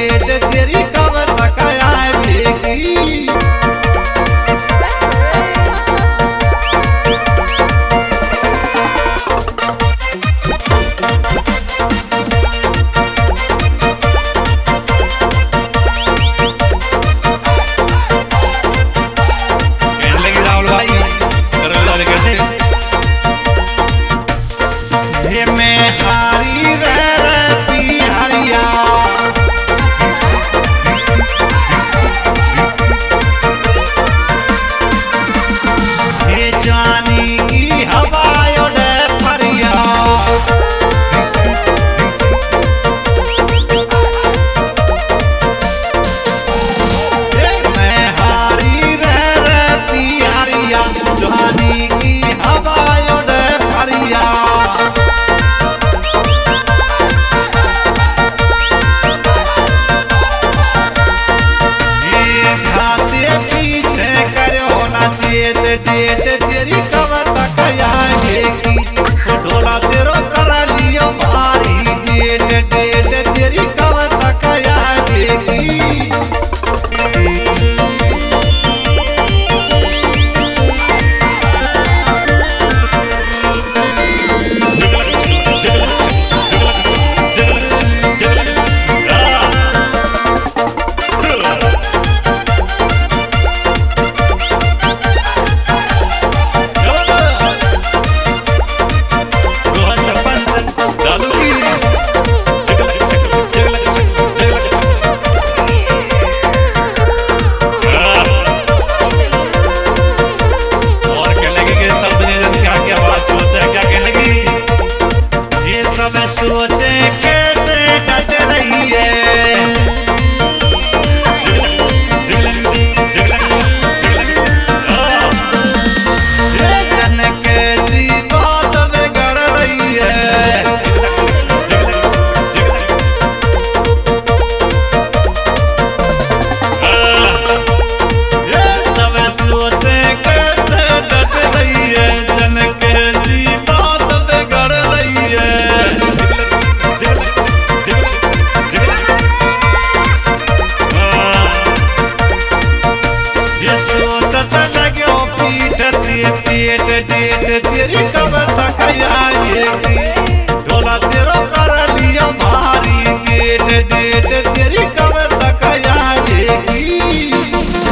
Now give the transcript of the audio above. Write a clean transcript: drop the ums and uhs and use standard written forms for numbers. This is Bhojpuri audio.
डेट तेरी कब तक आएगी। मैं हारी रहती हरिया ये जानी की हवाओं ने फरिया मैं हारी रहती हरिया जानी की हवाओं ने फरिया डेट तेरी कब तक आएगी। ढोला तेरो कर लियो भारी डेट तेरी कब तक आएगी। सब सोचे कैसे डट रही है। जन कैसी बात बिगड़ रही है। सब सोचे कैसे डट रही है। जन कैसी बात बिगड़ रही है। डेट तेरी कब तक आएगी। ढोला तेरो कर लिया भारी डेट तेरी कब तक आएगी।